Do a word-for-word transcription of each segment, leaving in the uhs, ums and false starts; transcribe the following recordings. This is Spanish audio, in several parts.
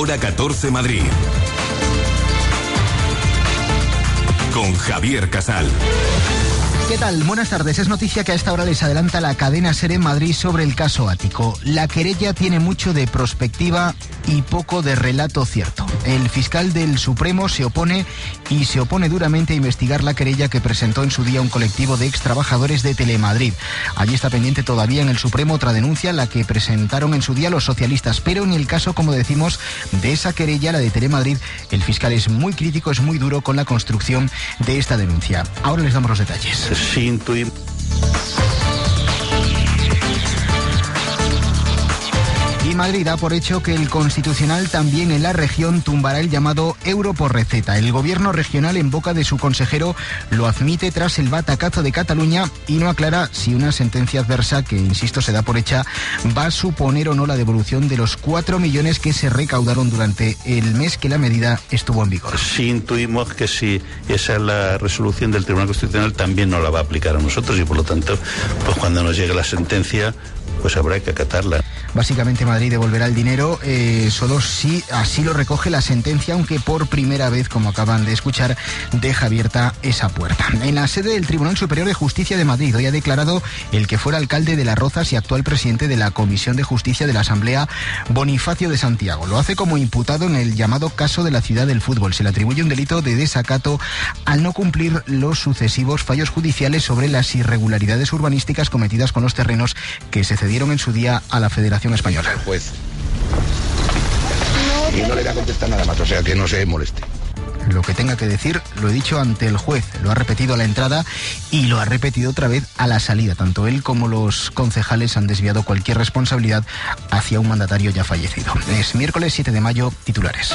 Hora catorce Madrid. Con Javier Casal. ¿Qué tal? Buenas tardes. Es noticia que a esta hora les adelanta la cadena SER en Madrid sobre el caso Ático. La querella tiene mucho de prospectiva y poco de relato cierto. El fiscal del Supremo se opone y se opone duramente a investigar la querella que presentó en su día un colectivo de ex trabajadores de Telemadrid. Allí está pendiente todavía en el Supremo otra denuncia, la que presentaron en su día los socialistas. Pero en el caso, como decimos, de esa querella, la de Telemadrid, el fiscal es muy crítico, es muy duro con la construcción de esta denuncia. Ahora les damos los detalles. Sí, intuimos. Y Madrid da por hecho que el Constitucional también en la región tumbará el llamado euro por receta. El gobierno regional, en boca de su consejero, lo admite tras el batacazo de Cataluña y no aclara si una sentencia adversa, que insisto se da por hecha, va a suponer o no la devolución de los cuatro millones que se recaudaron durante el mes que la medida estuvo en vigor. Sí, intuimos que si esa es la resolución del Tribunal Constitucional, también nos la va a aplicar a nosotros y por lo tanto, pues cuando nos llegue la sentencia, pues habrá que acatarla. Básicamente Madrid devolverá el dinero eh, solo si así lo recoge la sentencia, aunque por primera vez, como acaban de escuchar, deja abierta esa puerta. En la sede del Tribunal Superior de Justicia de Madrid hoy ha declarado el que fuera alcalde de Las Rozas y actual presidente de la Comisión de Justicia de la Asamblea, Bonifacio de Santiago. Lo hace como imputado en el llamado caso de la Ciudad del Fútbol. Se le atribuye un delito de desacato al no cumplir los sucesivos fallos judiciales sobre las irregularidades urbanísticas cometidas con los terrenos que se cedieron en su día a la Federación Española. El juez. Y no le voy a contestar nada más, o sea que no se moleste. Lo que tenga que decir lo he dicho ante el juez, lo ha repetido a la entrada y lo ha repetido otra vez a la salida. Tanto él como los concejales han desviado cualquier responsabilidad hacia un mandatario ya fallecido. Es miércoles siete de mayo, titulares.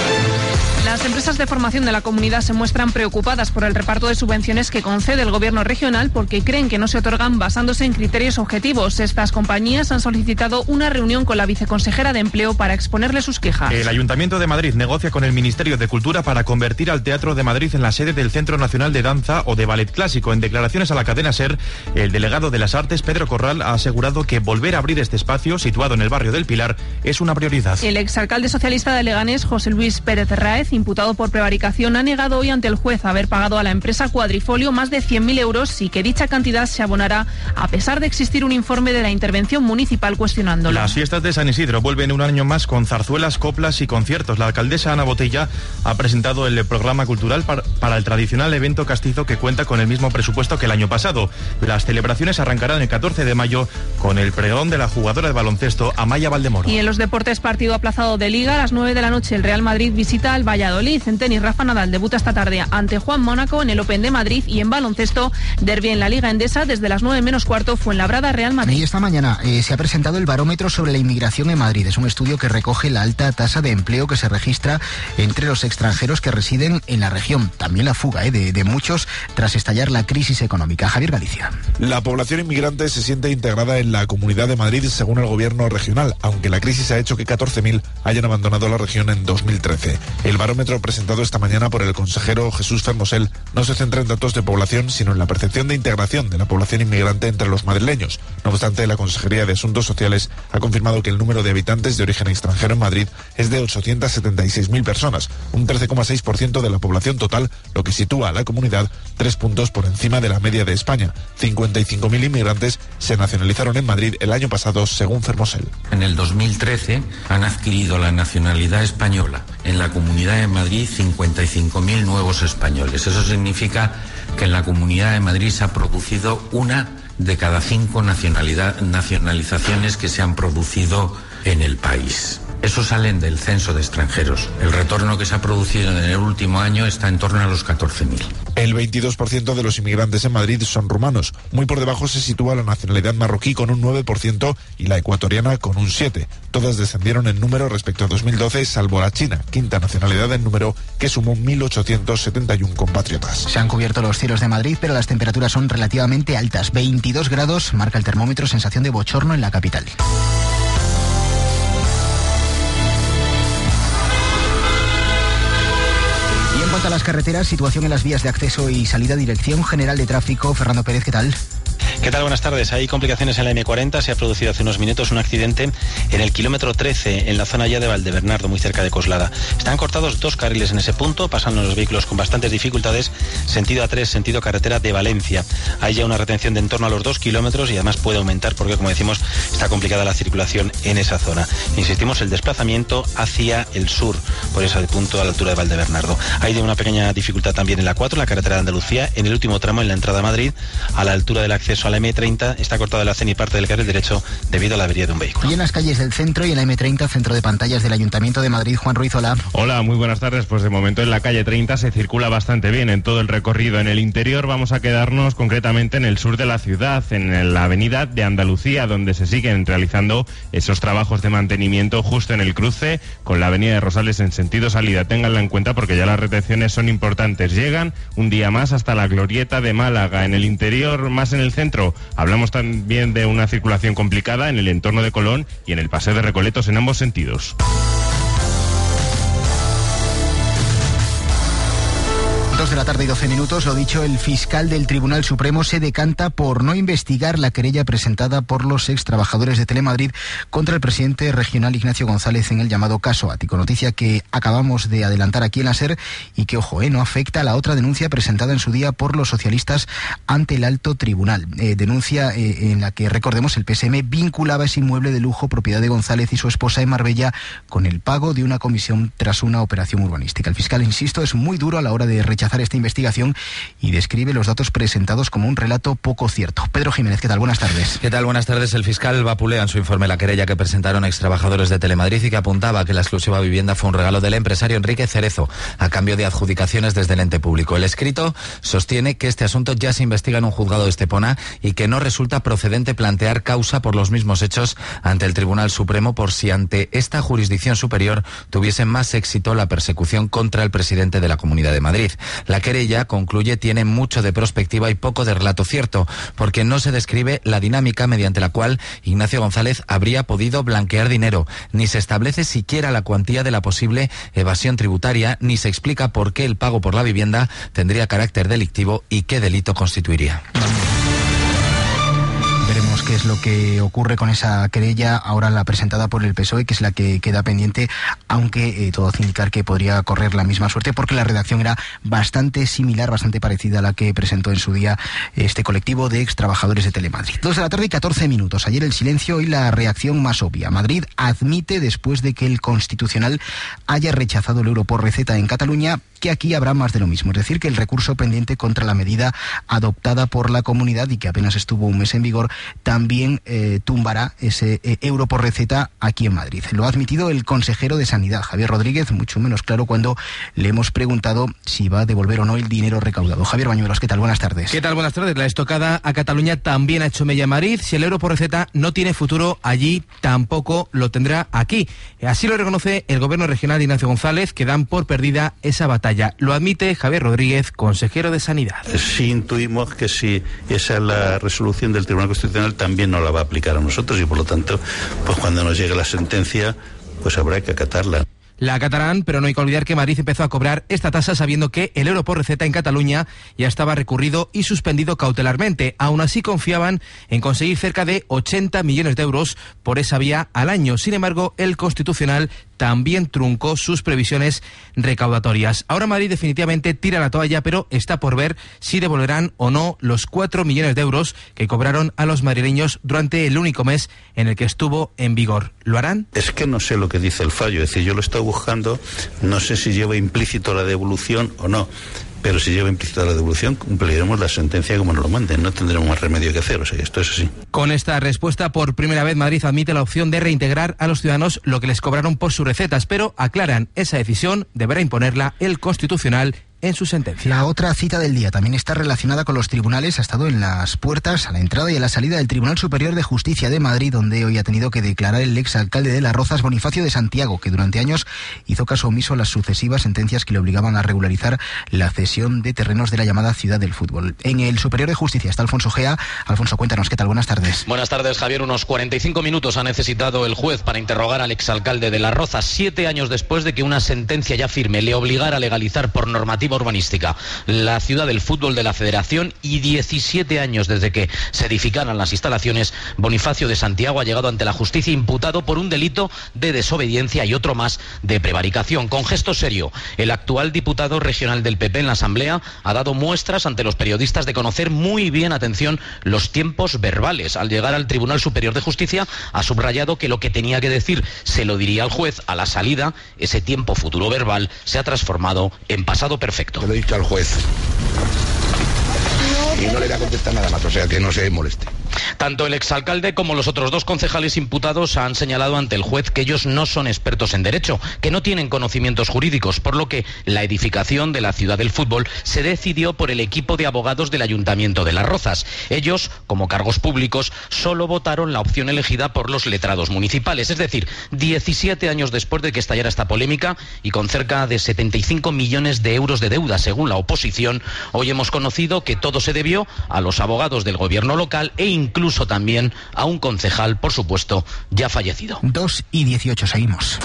Las empresas de formación de la comunidad se muestran preocupadas por el reparto de subvenciones que concede el gobierno regional porque creen que no se otorgan basándose en criterios objetivos. Estas compañías han solicitado una reunión con la viceconsejera de Empleo para exponerle sus quejas. El Ayuntamiento de Madrid negocia con el Ministerio de Cultura para convertir al Teatro de Madrid en la sede del Centro Nacional de Danza o de Ballet Clásico. En declaraciones a la cadena SER, el delegado de las Artes, Pedro Corral, ha asegurado que volver a abrir este espacio, situado en el barrio del Pilar, es una prioridad. El exalcalde socialista de Leganés, José Luis Pérez Raez, imputado por prevaricación, ha negado hoy ante el juez haber pagado a la empresa Cuadrifolio más de cien mil euros y que dicha cantidad se abonará a pesar de existir un informe de la intervención municipal cuestionándolo. Las fiestas de San Isidro vuelven un año más con zarzuelas, coplas y conciertos. La alcaldesa Ana Botella ha presentado el programa cultural para el tradicional evento castizo que cuenta con el mismo presupuesto que el año pasado. Las celebraciones arrancarán el catorce de mayo con el pregón de la jugadora de baloncesto Amaya Valdemoro. Y en los deportes, partido aplazado de Liga. A las nueve de la noche el Real Madrid visita al Valladolid. En tenis, Rafa Nadal debuta esta tarde ante Juan Mónaco en el Open de Madrid. Y en baloncesto, derbi en la Liga Endesa desde las nueve menos cuarto, Fuenlabrada, Real Madrid. Y esta mañana eh, se ha presentado el barómetro sobre la inmigración en Madrid. Es un estudio que recoge la alta tasa de empleo que se registra entre los extranjeros que residen en la región. También la fuga eh, de, de muchos tras estallar la crisis económica. Javier Galicia. La población inmigrante se siente integrada en la Comunidad de Madrid según el gobierno regional, aunque la crisis ha hecho que catorce mil hayan abandonado la región en dos mil trece. El barómetro presentado esta mañana por el consejero Jesús Fermosel no se centra en datos de población, sino en la percepción de integración de la población inmigrante entre los madrileños. No obstante, la Consejería de Asuntos Sociales ha confirmado que el número de habitantes de origen extranjero en Madrid es de ochocientas setenta y seis mil personas, un trece coma seis por ciento de la población total, lo que sitúa a la comunidad tres puntos por encima de la media de España. cincuenta y cinco mil inmigrantes se nacionalizaron en Madrid el año pasado, según Fermosel. En el dos mil trece han adquirido la nacionalidad española en la Comunidad de Madrid cincuenta y cinco mil nuevos españoles. Eso significa que en la Comunidad de Madrid se ha producido una de cada cinco nacionalidad, nacionalizaciones que se han producido en el país. Eso salen del censo de extranjeros. El retorno que se ha producido en el último año está en torno a los catorce mil. El veintidós por ciento de los inmigrantes en Madrid son rumanos. Muy por debajo se sitúa la nacionalidad marroquí con un nueve por ciento y la ecuatoriana con un siete por ciento. Todas descendieron en número respecto a dos mil doce, salvo la China, quinta nacionalidad en número, que sumó mil ochocientos setenta y uno compatriotas. Se han cubierto los cielos de Madrid, pero las temperaturas son relativamente altas. veintidós grados marca el termómetro, sensación de bochorno en la capital. En cuanto a las carreteras, situación en las vías de acceso y salida, Dirección General de Tráfico. Fernando Pérez, ¿qué tal? ¿Qué tal? Buenas tardes. Hay complicaciones en la eme cuarenta. Se ha producido hace unos minutos un accidente en el kilómetro trece, en la zona ya de Valdebernardo, muy cerca de Coslada. Están cortados dos carriles en ese punto, pasando los vehículos con bastantes dificultades, sentido A tres, sentido carretera de Valencia. Hay ya una retención de en torno a los dos kilómetros y además puede aumentar porque, como decimos, está complicada la circulación en esa zona. Insistimos, el desplazamiento hacia el sur, por ese punto a la altura de Valdebernardo. Hay de una pequeña dificultad también en la cuatro, la carretera de Andalucía, en el último tramo, en la entrada a Madrid, a la altura del acceso a la eme treinta, está cortada la acera y parte del carril derecho debido a la avería de un vehículo. Y en las calles del centro y en la eme treinta, centro de pantallas del Ayuntamiento de Madrid, Juan Ruiz, hola. Hola, muy buenas tardes. Pues de momento en la calle treinta se circula bastante bien en todo el recorrido. En el interior vamos a quedarnos concretamente en el sur de la ciudad, en la avenida de Andalucía, donde se siguen realizando esos trabajos de mantenimiento justo en el cruce con la avenida de Rosales en sentido salida. Ténganlo en cuenta porque ya las retenciones son importantes. Llegan un día más hasta la glorieta de Málaga. En el interior, más en el centro, hablamos también de una circulación complicada en el entorno de Colón y en el paseo de Recoletos en ambos sentidos. Dos de la tarde y doce minutos, lo dicho, el fiscal del Tribunal Supremo se decanta por no investigar la querella presentada por los ex trabajadores de Telemadrid contra el presidente regional Ignacio González en el llamado caso Ático. Noticia que acabamos de adelantar aquí en la SER y que, ojo, eh, no afecta a la otra denuncia presentada en su día por los socialistas ante el alto tribunal. Eh, denuncia eh, en la que, recordemos, el P S M vinculaba ese inmueble de lujo propiedad de González y su esposa en Marbella con el pago de una comisión tras una operación urbanística. El fiscal, insisto, es muy duro a la hora de rechazar esta investigación y describe los datos presentados como un relato poco cierto. Pedro Jiménez, ¿qué tal? Buenas tardes. ¿Qué tal? Buenas tardes. El fiscal vapulea en su informe la querella que presentaron ex trabajadores de Telemadrid y que apuntaba que la exclusiva vivienda fue un regalo del empresario Enrique Cerezo a cambio de adjudicaciones desde el ente público. El escrito sostiene que este asunto ya se investiga en un juzgado de Estepona y que no resulta procedente plantear causa por los mismos hechos ante el Tribunal Supremo por si ante esta jurisdicción superior tuviese más éxito la persecución contra el presidente de la Comunidad de Madrid. La querella, concluye, tiene mucho de prospectiva y poco de relato cierto, porque no se describe la dinámica mediante la cual Ignacio González habría podido blanquear dinero, ni se establece siquiera la cuantía de la posible evasión tributaria, ni se explica por qué el pago por la vivienda tendría carácter delictivo y qué delito constituiría. Veremos qué es lo que ocurre con esa querella, ahora la presentada por el P S O E, que es la que queda pendiente, aunque eh, todo hace indicar que podría correr la misma suerte, porque la redacción era bastante similar, bastante parecida a la que presentó en su día este colectivo de ex trabajadores de Telemadrid. Dos de la tarde y catorce minutos. Ayer el silencio y la reacción más obvia. Madrid admite, después de que el Constitucional haya rechazado el euro por receta en Cataluña, que aquí habrá más de lo mismo. Es decir, que el recurso pendiente contra la medida adoptada por la comunidad y que apenas estuvo un mes en vigor, también eh, tumbará ese eh, euro por receta aquí en Madrid. Lo ha admitido el consejero de Sanidad, Javier Rodríguez, mucho menos claro cuando le hemos preguntado si va a devolver o no el dinero recaudado. Javier Bañuelos, ¿qué tal? Buenas tardes. ¿Qué tal? Buenas tardes. La estocada a Cataluña también ha hecho mella en Madrid. Si el euro por receta no tiene futuro allí, tampoco lo tendrá aquí. Así lo reconoce el gobierno regional de Ignacio González, que dan por perdida esa batalla. Lo admite Javier Rodríguez, consejero de Sanidad. Sí intuimos que si esa es la resolución del Tribunal Constitucional también no la va a aplicar a nosotros y por lo tanto, pues cuando nos llegue la sentencia, pues habrá que acatarla. La acatarán, pero no hay que olvidar que Madrid empezó a cobrar esta tasa sabiendo que el euro por receta en Cataluña ya estaba recurrido y suspendido cautelarmente. Aún así confiaban en conseguir cerca de ochenta millones de euros por esa vía al año. Sin embargo, el Constitucional también truncó sus previsiones recaudatorias. Ahora Madrid definitivamente tira la toalla, pero está por ver si devolverán o no los cuatro millones de euros que cobraron a los madrileños durante el único mes en el que estuvo en vigor. ¿Lo harán? Es que no sé lo que dice el fallo. Es decir, yo lo he estado buscando, no sé si lleva implícito la devolución o no. Pero si lleva implícita la devolución, cumpliremos la sentencia como nos lo manden. No tendremos más remedio que hacer. O sea, esto es así. Con esta respuesta, por primera vez, Madrid admite la opción de reintegrar a los ciudadanos lo que les cobraron por sus recetas, pero aclaran, esa decisión deberá imponerla el Constitucional en su sentencia. La otra cita del día también está relacionada con los tribunales. Ha estado en las puertas, a la entrada y a la salida del Tribunal Superior de Justicia de Madrid, donde hoy ha tenido que declarar el exalcalde de Las Rozas, Bonifacio de Santiago, que durante años hizo caso omiso a las sucesivas sentencias que le obligaban a regularizar la cesión de terrenos de la llamada Ciudad del Fútbol. En el Superior de Justicia está Alfonso Gea. Alfonso, cuéntanos, ¿qué tal? Buenas tardes. Buenas tardes, Javier. Unos cuarenta y cinco minutos ha necesitado el juez para interrogar al exalcalde de Las Rozas, siete años después de que una sentencia ya firme le obligara a legalizar por normativa normativa urbanística, la ciudad del fútbol de la Federación y diecisiete años desde que se edificaran las instalaciones, Bonifacio de Santiago ha llegado ante la justicia imputado por un delito de desobediencia y otro más de prevaricación. Con gesto serio, el actual diputado regional del P P en la Asamblea ha dado muestras ante los periodistas de conocer muy bien, atención, los tiempos verbales. Al llegar al Tribunal Superior de Justicia ha subrayado que lo que tenía que decir se lo diría al juez a la salida. Ese tiempo futuro verbal se ha transformado en pasado perfecto. Se lo he dicho al juez. Y no le voy a contestar nada más, o sea que no se moleste. Tanto el exalcalde como los otros dos concejales imputados han señalado ante el juez que ellos no son expertos en derecho, que no tienen conocimientos jurídicos, por lo que la edificación de la ciudad del fútbol se decidió por el equipo de abogados del Ayuntamiento de Las Rozas. Ellos, como cargos públicos, solo votaron la opción elegida por los letrados municipales, es decir, diecisiete años después de que estallara esta polémica y con cerca de setenta y cinco millones de euros de deuda, según la oposición, hoy hemos conocido que todo se debió a los abogados del gobierno local e incluso también a un concejal, por supuesto, ya fallecido. dos y dieciocho, seguimos.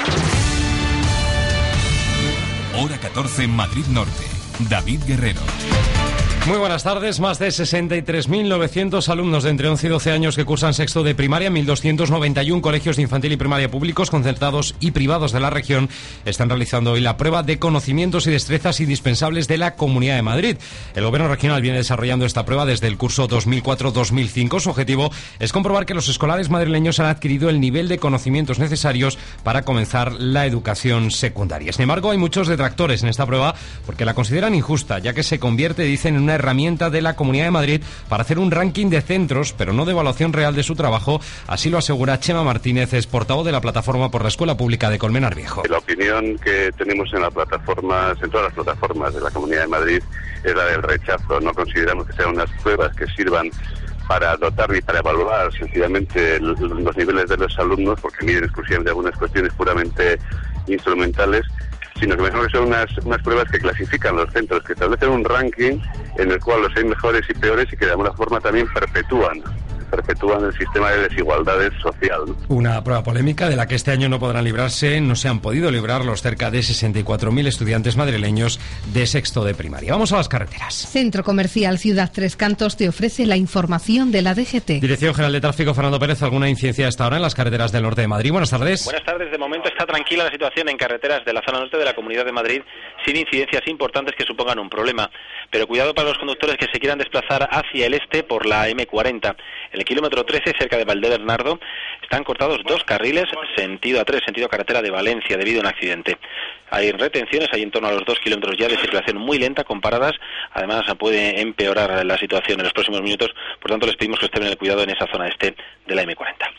Hora catorce en Madrid Norte. David Guerrero. Muy buenas tardes. Más de sesenta y tres mil novecientos alumnos de entre once y doce años que cursan sexto de primaria, mil doscientos noventa y uno colegios de infantil y primaria públicos, concertados y privados de la región, están realizando hoy la prueba de conocimientos y destrezas indispensables de la Comunidad de Madrid. El Gobierno regional viene desarrollando esta prueba desde el curso dos mil cuatro dos mil cinco. Su objetivo es comprobar que los escolares madrileños han adquirido el nivel de conocimientos necesarios para comenzar la educación secundaria. Sin embargo, hay muchos detractores en esta prueba porque la consideran injusta, ya que se convierte, dicen, en una herramienta de la Comunidad de Madrid para hacer un ranking de centros, pero no de evaluación real de su trabajo. Así lo asegura Chema Martínez, es portavoz de la Plataforma por la Escuela Pública de Colmenar Viejo. La opinión que tenemos en las plataformas, en todas las plataformas de la Comunidad de Madrid, es la del rechazo. No consideramos que sean unas pruebas que sirvan para dotar y para evaluar sencillamente los niveles de los alumnos, porque miden exclusivamente algunas cuestiones puramente instrumentales, sino que mejor que son unas, unas pruebas que clasifican los centros, que establecen un ranking en el cual los hay mejores y peores y que de alguna forma también perpetúan perpetúan el sistema de desigualdades social. Una prueba polémica de la que este año no podrán librarse, no se han podido librar los cerca de sesenta y cuatro mil estudiantes madrileños de sexto de primaria. Vamos a las carreteras. Centro Comercial Ciudad Tres Cantos te ofrece la información de la D G T. Dirección General de Tráfico, Fernando Pérez. ¿Alguna incidencia a esta hora en las carreteras del norte de Madrid? Buenas tardes. Buenas tardes. De momento está tranquila la situación en carreteras de la zona norte de la Comunidad de Madrid, sin incidencias importantes que supongan un problema. Pero cuidado para los conductores que se quieran desplazar hacia el este por la eme cuarenta. En el kilómetro trece, cerca de Valdebernardo, están cortados dos carriles, sentido A tres, sentido carretera de Valencia, debido a un accidente. Hay retenciones, hay en torno a los dos kilómetros ya de circulación muy lenta con paradas. Además, puede empeorar la situación en los próximos minutos. Por tanto, les pedimos que estén en el cuidado en esa zona este de la eme cuarenta.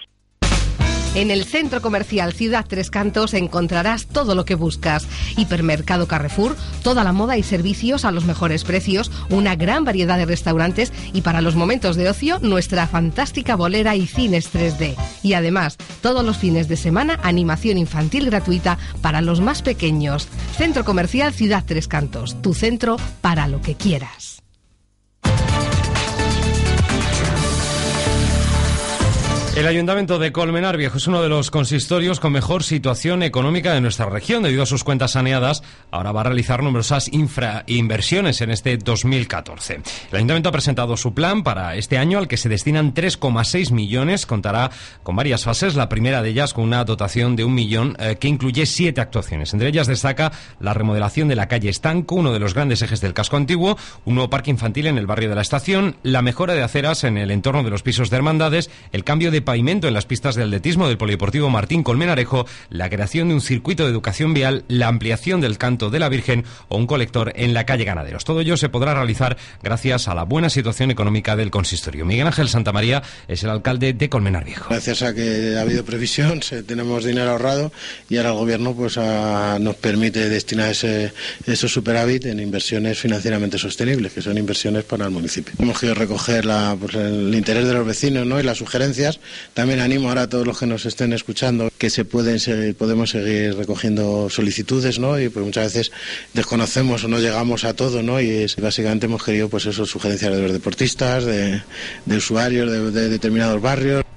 En el Centro Comercial Ciudad Tres Cantos encontrarás todo lo que buscas. Hipermercado Carrefour, toda la moda y servicios a los mejores precios, una gran variedad de restaurantes y para los momentos de ocio, nuestra fantástica bolera y cines tres D. Y además, todos los fines de semana, animación infantil gratuita para los más pequeños. Centro Comercial Ciudad Tres Cantos, tu centro para lo que quieras. El Ayuntamiento de Colmenar Viejo es uno de los consistorios con mejor situación económica de nuestra región. Debido a sus cuentas saneadas, ahora va a realizar numerosas infrainversiones en este dos mil catorce. El Ayuntamiento ha presentado su plan para este año, al que se destinan tres coma seis millones. Contará con varias fases. La primera de ellas con una dotación de un millón eh, que incluye siete actuaciones. Entre ellas destaca la remodelación de la calle Estanco, uno de los grandes ejes del casco antiguo, un nuevo parque infantil en el barrio de la Estación, la mejora de aceras en el entorno de los pisos de hermandades, el cambio de pavimento en las pistas de atletismo del Polideportivo Martín Colmenarejo, la creación de un circuito de educación vial, la ampliación del Canto de la Virgen o un colector en la calle Ganaderos. Todo ello se podrá realizar gracias a la buena situación económica del consistorio. Miguel Ángel Santamaría es el alcalde de Colmenar Viejo. Gracias a que ha habido previsión, tenemos dinero ahorrado y ahora el gobierno pues a, nos permite destinar ese, esos superávit en inversiones financieramente sostenibles, que son inversiones para el municipio. Hemos querido recoger la, pues, el interés de los vecinos, ¿no?, y las sugerencias. También animo ahora a todos los que nos estén escuchando que se pueden seguir, podemos seguir recogiendo solicitudes, ¿no? Y pues muchas veces desconocemos o no llegamos a todo, ¿no? Y es, básicamente hemos querido pues eso, sugerencias de los deportistas, de, de usuarios de, de determinados barrios.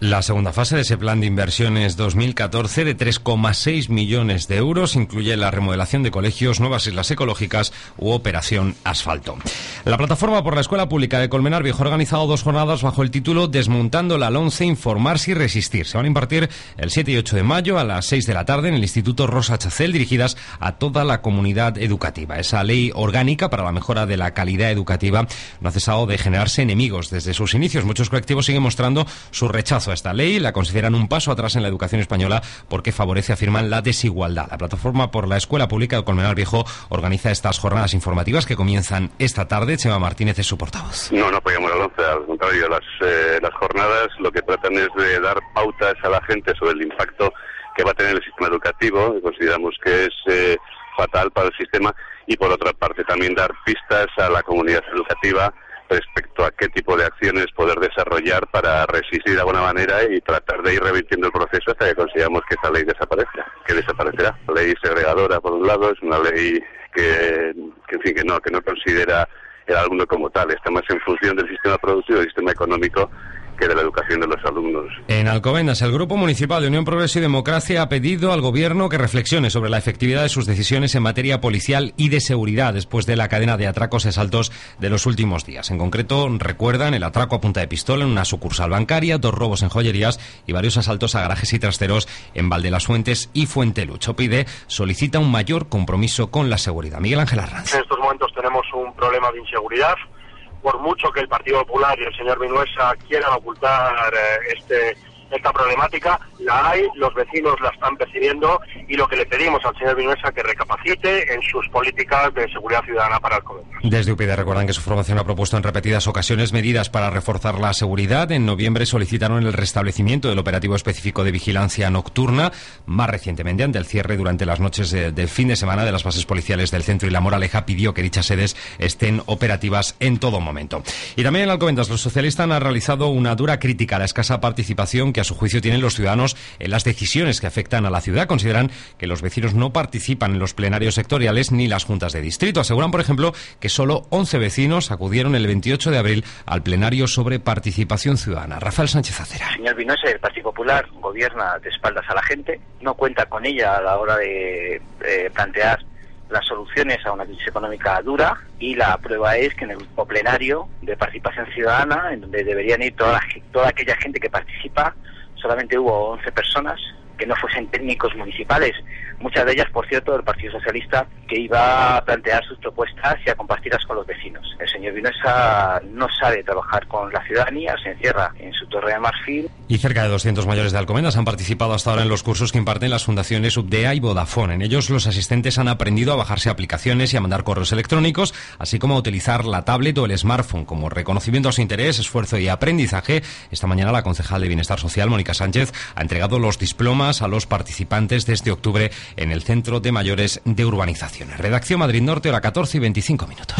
La segunda fase de ese plan de inversiones dos mil catorce de tres coma seis millones de euros incluye la remodelación de colegios, nuevas islas ecológicas u operación asfalto. La plataforma por la Escuela Pública de Colmenar Viejo ha organizado dos jornadas bajo el título Desmontando la LOMCE, informarse y resistir. Se van a impartir el siete y ocho de mayo a las seis de la tarde en el Instituto Rosa Chacel, dirigidas a toda la comunidad educativa. Esa ley orgánica para la mejora de la calidad educativa no ha cesado de generarse enemigos desde sus inicios. Muchos colectivos siguen mostrando su rechazo a esta ley, la consideran un paso atrás en la educación española porque favorece, afirman, la desigualdad. La plataforma por la Escuela Pública de Colmenar Viejo organiza estas jornadas informativas que comienzan esta tarde. Chema Martínez es su portavoz. No, no apoyamos la LOMCE, al contrario, las, eh, las jornadas lo que tratan es de dar pautas a la gente sobre el impacto que va a tener el sistema educativo, que consideramos que es eh, fatal para el sistema, y por otra parte también dar pistas a la comunidad educativa respecto a qué tipo de acciones poder desarrollar para resistir de alguna manera y tratar de ir revirtiendo el proceso hasta que consigamos que esa ley desaparezca, que desaparecerá. La ley segregadora, por un lado, es una ley que, que en fin, que no, que no considera el alumno como tal, está más en función del sistema productivo, del sistema económico, que de la educación de los alumnos. En Alcobendas, el Grupo Municipal de Unión Progreso y Democracia ha pedido al Gobierno que reflexione sobre la efectividad de sus decisiones en materia policial y de seguridad después de la cadena de atracos y asaltos de los últimos días. En concreto, recuerdan el atraco a punta de pistola en una sucursal bancaria, dos robos en joyerías y varios asaltos a garajes y trasteros en Valdelasfuentes y Fuentelucho. Pide, solicita un mayor compromiso con la seguridad. Miguel Ángel Arranz. En estos momentos tenemos un problema de inseguridad. Por mucho que el Partido Popular y el señor Vinuesa quieran ocultar eh, este esta problemática, la hay, los vecinos la están percibiendo, y lo que le pedimos al señor Vinuesa que recapacite en sus políticas de seguridad ciudadana para Alcobendas. Desde U P yD recuerdan que su formación ha propuesto en repetidas ocasiones medidas para reforzar la seguridad. En noviembre solicitaron el restablecimiento del operativo específico de vigilancia nocturna. Más recientemente, ante el cierre durante las noches de, del fin de semana de las bases policiales del Centro y La Moraleja, pidió que dichas sedes estén operativas en todo momento. Y también en Alcobendas, los socialistas han realizado una dura crítica a la escasa participación que a su juicio tienen los ciudadanos en las decisiones que afectan a la ciudad. Consideran que los vecinos no participan en los plenarios sectoriales ni las juntas de distrito. Aseguran, por ejemplo, que solo once vecinos acudieron el veintiocho de abril al plenario sobre participación ciudadana. Rafael Sánchez Acera. El señor Vinuesa, el Partido Popular, gobierna de espaldas a la gente, no cuenta con ella a la hora de eh, plantear las soluciones a una crisis económica dura, y la prueba es que en el grupo plenario de participación ciudadana, en donde deberían ir toda, la, toda aquella gente que participa, solamente hubo once personas que no fuesen técnicos municipales, muchas de ellas, por cierto, del Partido Socialista, que iba a plantear sus propuestas y a compartirlas con los vecinos. El señor Vinuesa no sabe trabajar con la ciudadanía, se encierra en su torre de marfil. Y cerca de doscientos mayores de Alcobendas han participado hasta ahora en los cursos que imparten las fundaciones Ubdea y Vodafone. En ellos, los asistentes han aprendido a bajarse aplicaciones y a mandar correos electrónicos, así como a utilizar la tablet o el smartphone. Como reconocimiento a su interés, esfuerzo y aprendizaje, esta mañana la concejal de Bienestar Social, Mónica Sánchez, ha entregado los diplomas a los participantes desde octubre en el Centro de Mayores de Urbanizaciones. Redacción Madrid Norte, hora catorce y veinticinco minutos.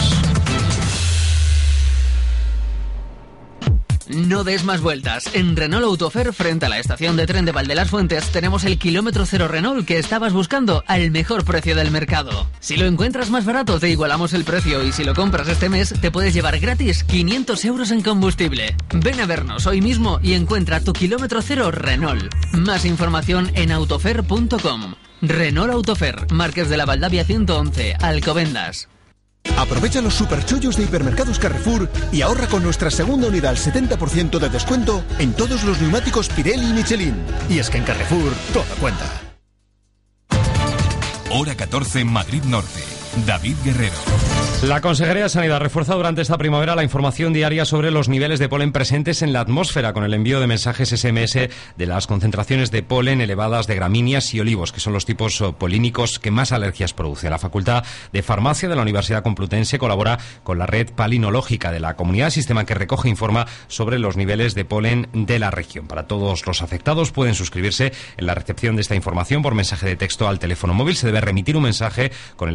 No des más vueltas. En Renault Autofer, frente a la estación de tren de Valdelasfuentes, tenemos el kilómetro cero Renault que estabas buscando al mejor precio del mercado. Si lo encuentras más barato, te igualamos el precio, y si lo compras este mes, te puedes llevar gratis quinientos euros en combustible. Ven a vernos hoy mismo y encuentra tu kilómetro cero Renault. Más información en autofer punto com. Renault Autofer, Márquez de la Valdavia ciento once, Alcobendas. Aprovecha los superchollos de Hipermercados Carrefour y ahorra con nuestra segunda unidad al setenta por ciento de descuento en todos los neumáticos Pirelli y Michelin. Y es que en Carrefour todo cuenta. Hora catorce, Madrid Norte. David Guerrero. La Consejería de Sanidad refuerza durante esta primavera la información diaria sobre los niveles de polen presentes en la atmósfera, con el envío de mensajes ese eme ese de las concentraciones de polen elevadas de gramíneas y olivos, que son los tipos polínicos que más alergias producen. La Facultad de Farmacia de la Universidad Complutense colabora con la red palinológica de la comunidad, sistema que recoge e informa sobre los niveles de polen de la región. Para todos los afectados, pueden suscribirse en la recepción de esta información por mensaje de texto al teléfono móvil. Se debe remitir un mensaje con el asunto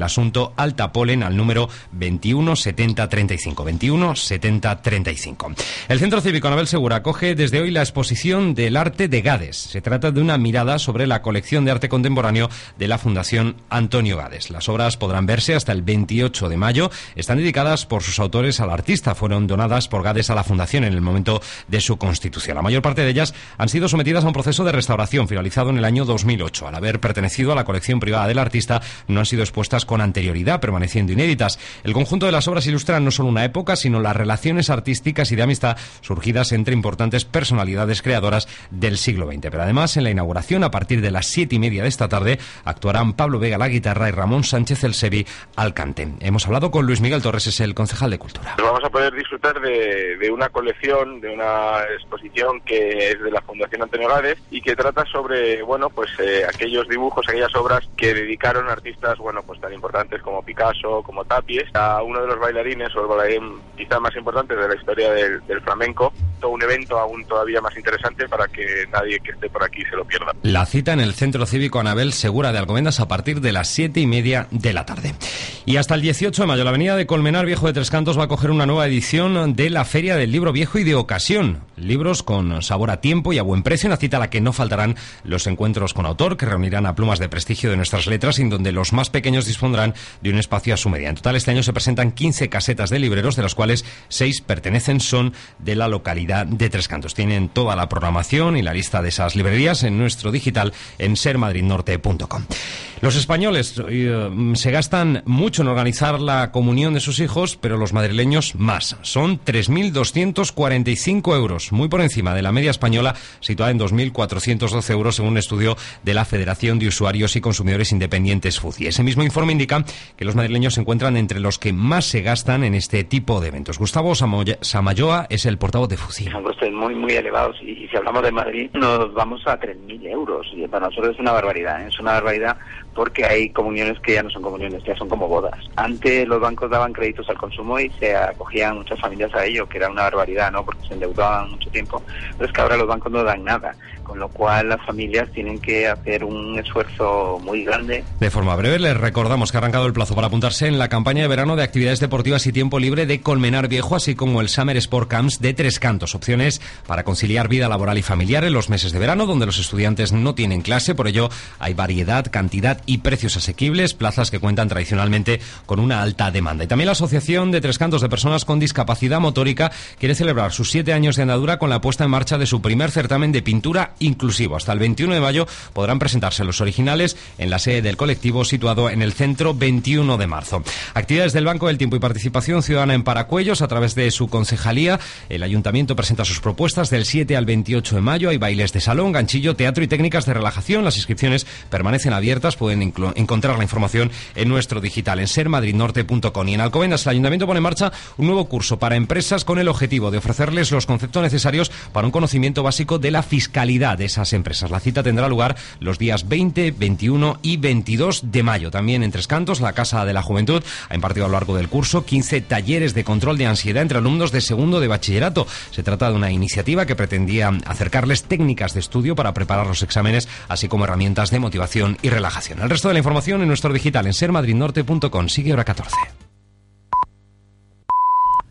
llamado Alta Polen al número veintiuno setenta treinta y cinco. veintiuno setenta treinta y cinco. El Centro Cívico Anabel Segura acoge desde hoy la exposición del arte de Gades. Se trata de una mirada sobre la colección de arte contemporáneo de la Fundación Antonio Gades. Las obras podrán verse hasta el veintiocho de mayo. Están dedicadas por sus autores al artista. Fueron donadas por Gades a la Fundación en el momento de su constitución. La mayor parte de ellas han sido sometidas a un proceso de restauración finalizado en el año dos mil ocho. Al haber pertenecido a la colección privada del artista, no han sido expuestas con anterioridad, permaneciendo inéditas. El conjunto de las obras ilustran no solo una época, sino las relaciones artísticas y de amistad surgidas entre importantes personalidades creadoras del siglo veinte. Pero además, en la inauguración, a partir de las siete y media de esta tarde, actuarán Pablo Vega a la guitarra y Ramón Sánchez el Sevi al cante. Hemos hablado con Luis Miguel Torres, es el concejal de Cultura. Vamos a poder disfrutar de, de una colección, de una exposición que es de la Fundación Antonio Gades y que trata sobre, bueno, pues eh, aquellos dibujos, aquellas obras que dedicaron artistas, bueno, pues tan importantes como Picasso, como Tapies, a uno de los bailarines o el bailarín quizá más importante de la historia del, del flamenco. Todo un evento aún todavía más interesante para que nadie que esté por aquí se lo pierda. La cita en el Centro Cívico Anabel Segura de Alcobendas a partir de las siete y media de la tarde. Y hasta el dieciocho de mayo, la avenida de Colmenar Viejo de Tres Cantos va a coger una nueva edición de la Feria del Libro Viejo y de Ocasión. Libros con sabor a tiempo y a buen precio, una cita a la que no faltarán los encuentros con autor, que reunirán a plumas de prestigio de nuestras letras y en donde los más pequeños dispondrán de un espacio a su medida. En total, este año se presentan quince casetas de libreros, de las cuales seis pertenecen, son de la localidad de Tres Cantos. Tienen toda la programación y la lista de esas librerías en nuestro digital en ser madrid norte punto com. Los españoles eh, se gastan mucho en organizar la comunión de sus hijos, pero los madrileños más. Son tres mil doscientos cuarenta y cinco euros, muy por encima de la media española, situada en dos mil cuatrocientos doce euros, según un estudio de la Federación de Usuarios y Consumidores Independientes F U C I. Ese mismo informe indica que los madrileños se encuentran entre los que más se gastan en este tipo de eventos. Gustavo Samoya, Samayoa es el portavoz de F U C I. Son costes muy, muy elevados y, y si hablamos de Madrid nos vamos a tres mil euros y para nosotros es una barbaridad, ¿eh? Es una barbaridad porque hay comuniones que ya no son comuniones, ya son como bodas. Antes los bancos daban créditos al consumo y se acogían muchas familias a ello, que era una barbaridad, ¿no? Porque se endeudaban mucho tiempo. Pero es que ahora los bancos no dan nada, con lo cual las familias tienen que hacer un esfuerzo muy grande. De forma breve, les recordamos que ha arrancado el plazo para apuntarse en la campaña de verano de actividades deportivas y tiempo libre de Colmenar Viejo, así como el Summer Sport Camps de Tres Cantos. Opciones para conciliar vida laboral y familiar en los meses de verano, donde los estudiantes no tienen clase. Por ello, hay variedad, cantidad y precios asequibles, plazas que cuentan tradicionalmente con una alta demanda. Y también la Asociación de Tres Cantos de Personas con Discapacidad Motórica quiere celebrar sus siete años de andadura con la puesta en marcha de su primer certamen de pintura inclusivo. Hasta el veintiuno de mayo podrán presentarse los originales en la sede del colectivo situado en el centro veintiuno de marzo. Actividades del Banco del Tiempo y Participación Ciudadana en Paracuellos a través de su concejalía. El ayuntamiento presenta sus propuestas del siete al veintiocho de mayo. Hay bailes de salón, ganchillo, teatro y técnicas de relajación. Las inscripciones permanecen abiertas. Pueden encontrar la información en nuestro digital en ser madrid norte punto com. Y en Alcobendas el ayuntamiento pone en marcha un nuevo curso para empresas con el objetivo de ofrecerles los conceptos necesarios para un conocimiento básico de la fiscalidad de esas empresas. La cita tendrá lugar los días veinte, veintiuno y veintidós de mayo. También en Tres Cantos, la Casa de la Juventud ha impartido a lo largo del curso quince talleres de control de ansiedad entre alumnos de segundo de bachillerato. Se trata de una iniciativa que pretendía acercarles técnicas de estudio para preparar los exámenes, así como herramientas de motivación y relajación. El resto de la información en nuestro digital en ser madrid norte punto com. Sigue hora catorce.